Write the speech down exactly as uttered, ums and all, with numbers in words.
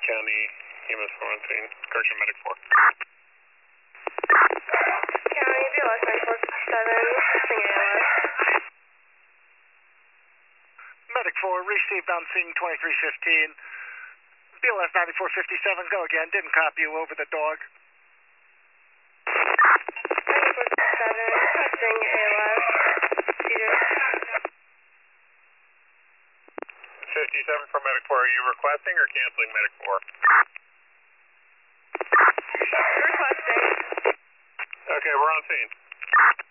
County E M S four on scene. Correction, medic four. County, B L S nine four fifty-seven, requesting A L S. Medic four, received on scene twenty-three fifteen. B L S ninety-four fifty-seven, go again. Didn't copy you over the dog. ninety-four fifty-seven, requesting A L S. Cedar. fifty-seven from medic four, are you requesting or canceling medic four? Requesting. Okay, we're on scene.